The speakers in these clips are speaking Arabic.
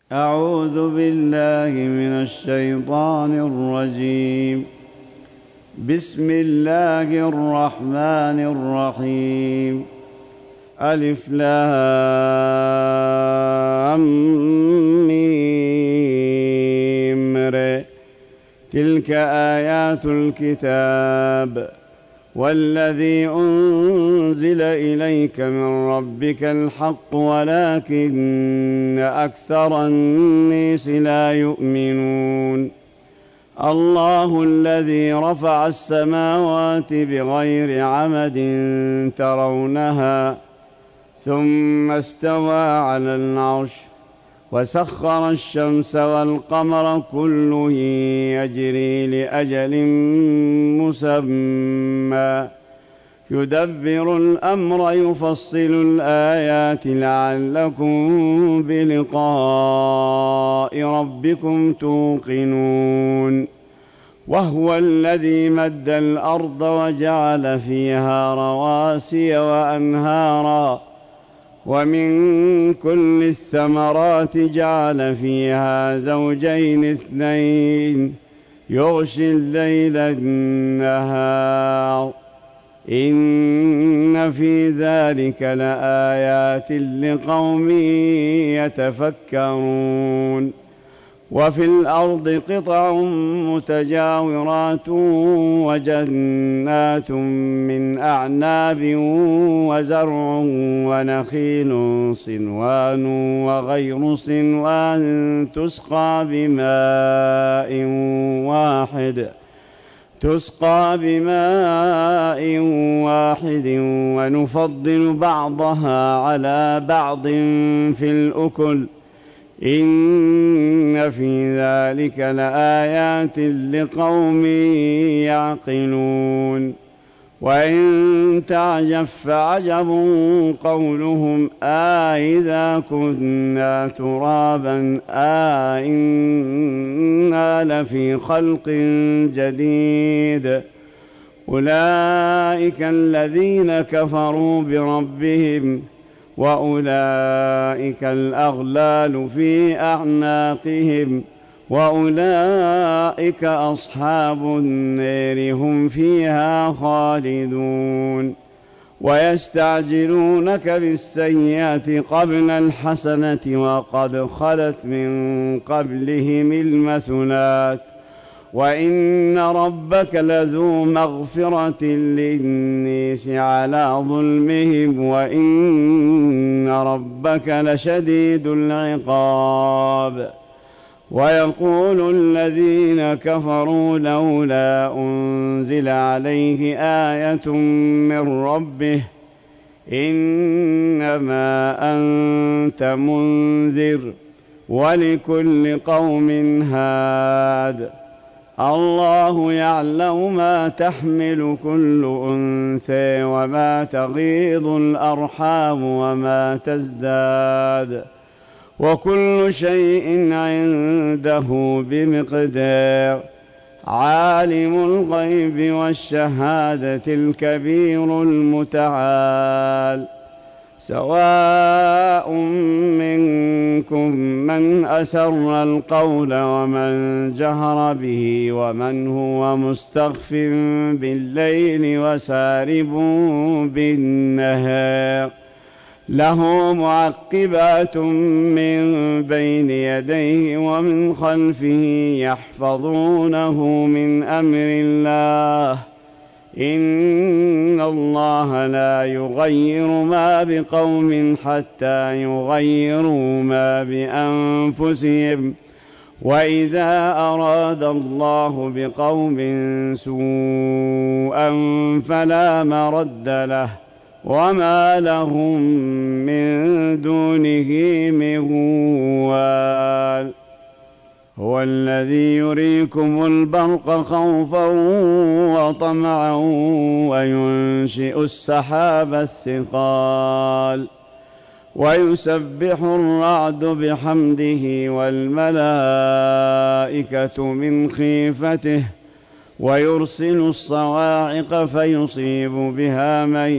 أعوذ بالله من الشيطان الرجيم. بسم الله الرحمن الرحيم. ألف لام ميم ر. تلك آيات الكتاب والذي أنزل إليك من ربك الحق ولكن أكثر الناس لا يؤمنون. الله الذي رفع السماوات بغير عمد ترونها ثم استوى على العرش وسخر الشمس والقمر كل يجري لأجل مسمى يدبر الأمر يفصل الآيات لعلكم بلقاء ربكم توقنون. وهو الذي مد الأرض وجعل فيها رواسي وأنهارا ومن كل الثمرات جعل فيها زوجين اثنين يغشي الليل النهار إن في ذلك لآيات لقوم يتفكرون. وفي الأرض قطع متجاورات وجنات من أعناب وزرع ونخيل صنوان وغير صنوان تسقى بماء واحد ونفضل بعضها على بعض في الأكل إن في ذلك لآيات لقوم يعقلون. وإن تعجب فعجب قولهم أإذا كنا ترابا أإنا لفي خلق جديد. أولئك الذين كفروا بربهم وأولئك الأغلال في أعناقهم وأولئك أصحاب النار هم فيها خالدون. ويستعجلونك بالسيئات قبل الحسنة وقد خلت من قبلهم المثلات وإن ربك لذو مغفرة للناس على ظلمهم وإن ربك لشديد العقاب. ويقول الذين كفروا لولا أنزل عليه آية من ربه إنما أنت منذر ولكل قوم هاد. الله يعلم ما تحمل كل أنثى وما تغيض الأرحام وما تزداد وكل شيء عنده بمقدار. عالم الغيب والشهادة الكبير المتعال. سواء منكم من أسر القول ومن جهر به ومن هو مستخف بالليل وسارب بالنهار له معقبات من بين يديه ومن خلفه يحفظونه من أمر الله إن الله لا يغير ما بقوم حتى يغيروا ما بأنفسهم وإذا أراد الله بقوم سوءا فلا مرد له وما لهم من دونه من وال. هو الذي يريكم البرق خوفا وطمعا وينشئ السحاب الثقال ويسبح الرعد بحمده والملائكة من خيفته ويرسل الصواعق فيصيب بها من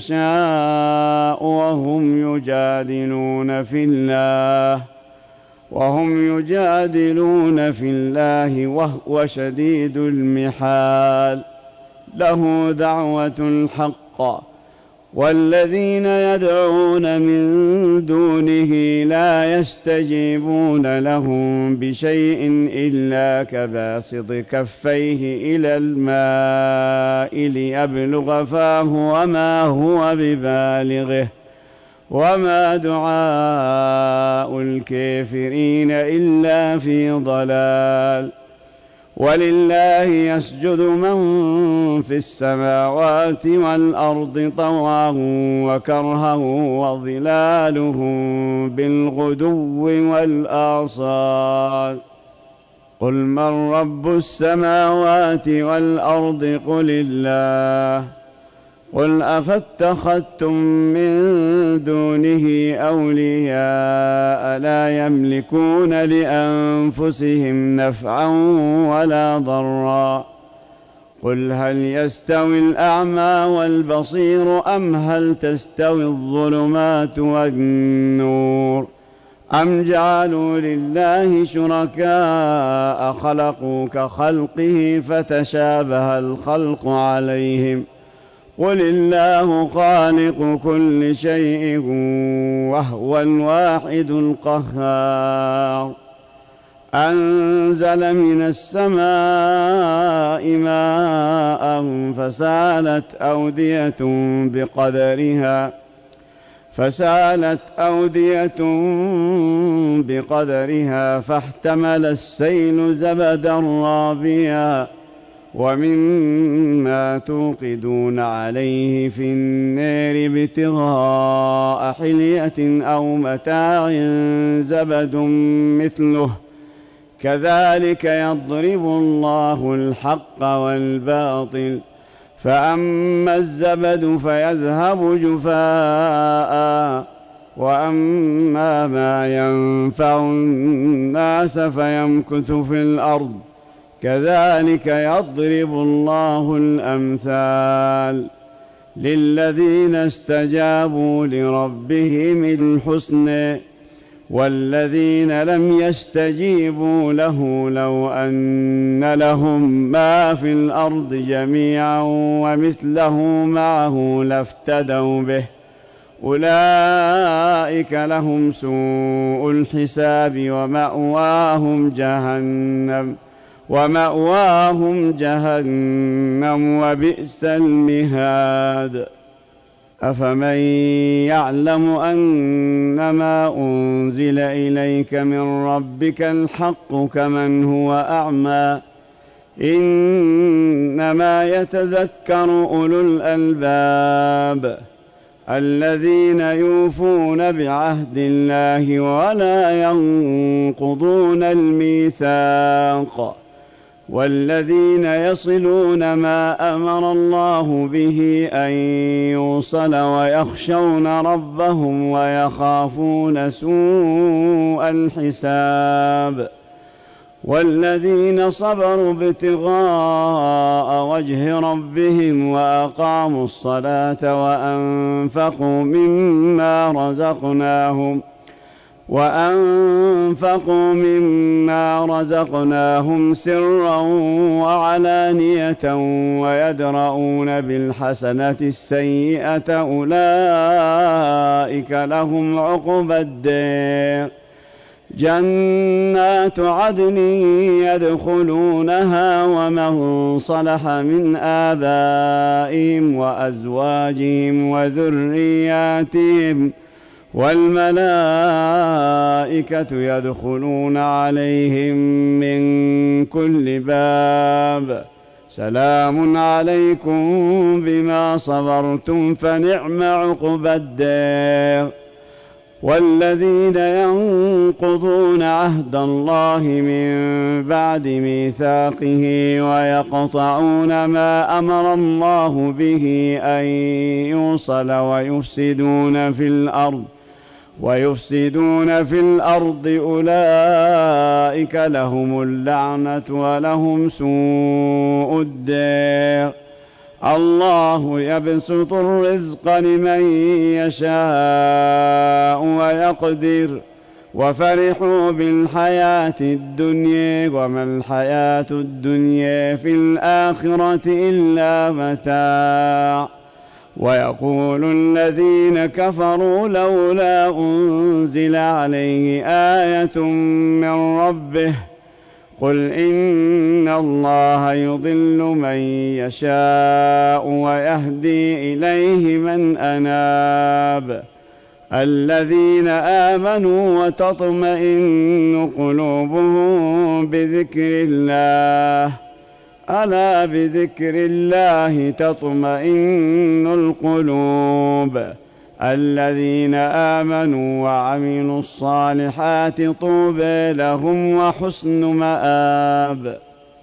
يشاء وهم يجادلون في الله وهم يجادلون في الله وهو شديد المحال. له دعوة الحق والذين يدعون من دونه لا يستجيبون لهم بشيء إلا كباسط كفيه إلى الماء ليبلغ فاه وما هو ببالغه وما دعاء الكافرين إلا في ضلال. ولله يسجد من في السماوات والأرض طوعا وكرها وظلالهم بالغدو والآصال. قل من رب السماوات والأرض قل الله. قل أفاتخذتم من دونه أولياء لا يملكون لأنفسهم نفعا ولا ضرا. قل هل يستوي الأعمى والبصير أم هل تستوي الظلمات والنور أم جعلوا لله شركاء خلقوا كخلقه فتشابه الخلق عليهم. قل الله خالق كل شيء وهو الواحد القهار. أنزل من السماء ماء فسالت أودية بقدرها فاحتمل السيل زبدا رابيا ومما توقدون عليه في النار ابتغاء حلية أو متاع زبد مثله كذلك يضرب الله الحق والباطل. فأما الزبد فيذهب جفاء وأما ما ينفع الناس فيمكث في الأرض كذلك يضرب الله الأمثال. للذين استجابوا لربهم الحسنى والذين لم يستجيبوا له لو أن لهم ما في الأرض جميعا ومثله معه لافتدوا به أولئك لهم سوء الحساب ومأواهم جهنم وبئس المهاد. أفمن يعلم أنما أنزل إليك من ربك الحق كمن هو أعمى إنما يتذكر أولو الألباب الذين يوفون بعهد الله ولا ينقضون الميثاق والذين يصلون ما أمر الله به أن يوصل ويخشون ربهم ويخافون سوء الحساب. والذين صبروا ابتغاء وجه ربهم وأقاموا الصلاة وأنفقوا مما رزقناهم سرا وعلانية ويدرؤون بالحسنة السيئة أولئك لهم عقبى الدار. جنات عدن يدخلونها ومن صلح من آبائهم وأزواجهم وذرياتهم والملائكة يدخلون عليهم من كل باب سلام عليكم بما صبرتم فنعم عقبى الدار. والذين ينقضون عهد الله من بعد ميثاقه ويقطعون ما أمر الله به أن يوصل ويفسدون في الأرض أولئك لهم اللعنة ولهم سوء الدار. الله يبسط الرزق لمن يشاء ويقدر وفرحوا بالحياة الدنيا وما الحياة الدنيا في الآخرة إلا متاع. ويقول الذين كفروا لولا أنزل عليه آية من ربه قل إن الله يضل من يشاء ويهدي إليه من أناب الذين آمنوا وتطمئن قلوبهم بذكر الله ألا بذكر الله تطمئن القلوب الذين آمنوا وعملوا الصالحات طوبى لهم وحسن مآب.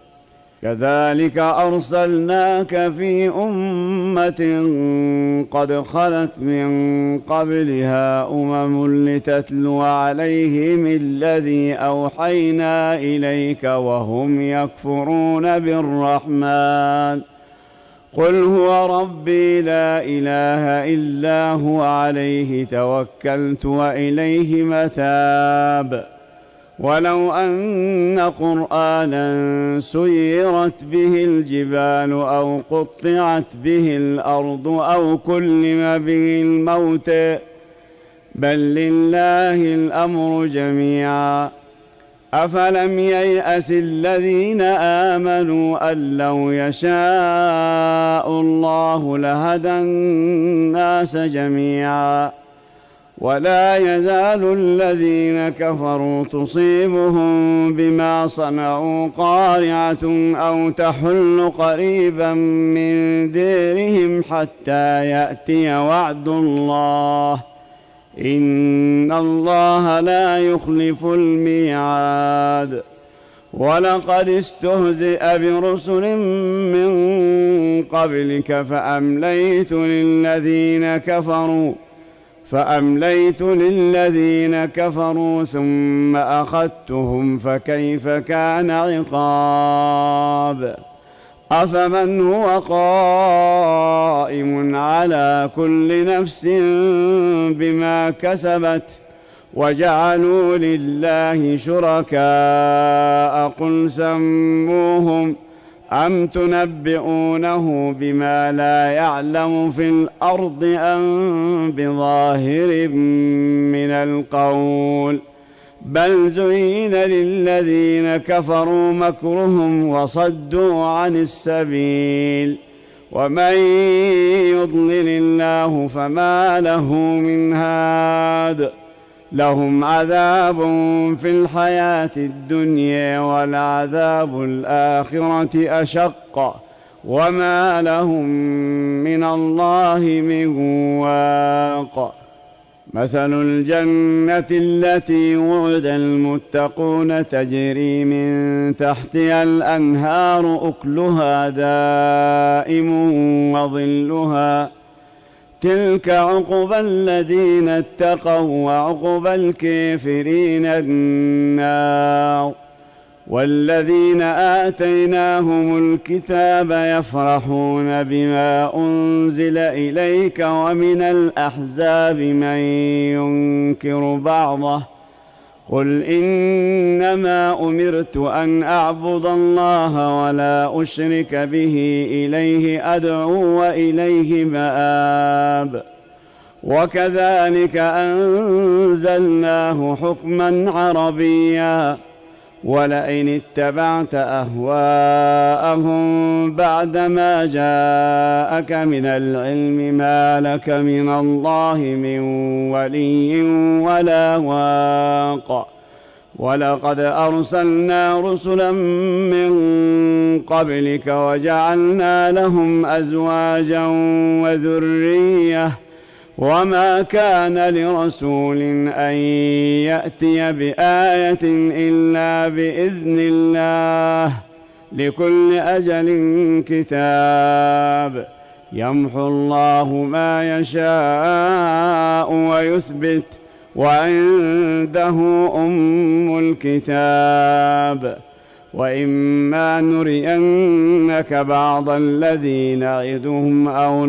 كذلك أرسلناك في أمة قد خلت من قبلها لتتلو عليهم الذي أوحينا إليك وهم يكفرون بالرحمن قل هو ربي لا إله إلا هو عليه توكلت وإليه متاب. ولو أن قرآنا سيرت به الجبال أو قطعت به الأرض أو كلم به الموت بل لله الأمر جميعا أفلم ييأس الذين آمنوا أن لو يشاء الله لهدى الناس جميعا ولا يزال الذين كفروا تصيبهم بما صنعوا قارعة أو تحل قريبا من ديرهم حتى يأتي وعد الله إن الله لا يخلف الميعاد. ولقد استهزئ برسل من قبلك فأمليت للذين كفروا ثم أخذتهم فكيف كان عقاب. أفمن هو قائم على كل نفس بما كسبت وجعلوا لله شركاء قل سموهم أم تنبئونه بما لا يعلم في الأرض أم بظاهر من القول بل زين للذين كفروا مكرهم وصدوا عن السبيل ومن يضلل الله فما له من هاد لهم عذاب في الحياة الدنيا ولعذاب الآخرة أشق وما لهم من الله من واق. مثل الجنة التي وعد المتقون تجري من تحتها الأنهار أكلها دائم وظلها تلك عقبى الذين اتقوا وعقبى الكافرين النار. والذين آتيناهم الكتاب يفرحون بما أنزل إليك ومن الأحزاب من ينكر بعضه قل إنما أمرت أن أعبد الله ولا أشرك به إليه أدعو وإليه مآب. وكذلك أنزلناه حكما عربيا ولئن اتبعت أهواءهم بعدما جاءك من العلم ما لك من الله من ولي ولا واق. ولقد أرسلنا رسلا من قبلك وجعلنا لهم أزواجا وذرية وما كان لرسول أن يأتي بآية إلا بإذن الله لكل أجل كتاب يمحو الله ما يشاء ويثبت وعنده أم الكتاب. وإما نرينك بعض الذي نعدهم أو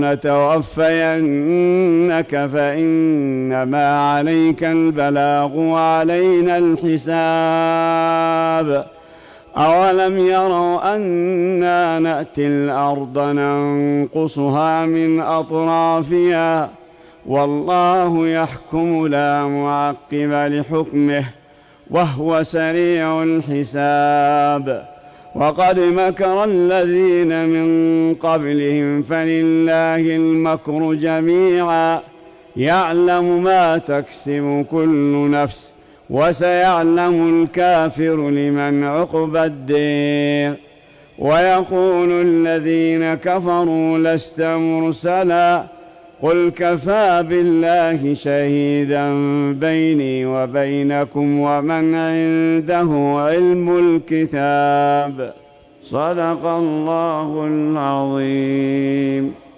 نتوفينك فإنما عليك البلاغ وعلينا الحساب. أولم يروا أنا نأتي الأرض ننقصها من أطرافها والله يحكم لا معقب لحكمه وهو سريع الحساب. وقد مكر الذين من قبلهم فلله المكر جميعا يعلم ما تكسب كل نفس وسيعلم الكافر لمن عقبى الدير. ويقول الذين كفروا لست مرسلا قل كفى بالله شهيدا بيني وبينكم ومن عنده علم الكتاب. صدق الله العظيم.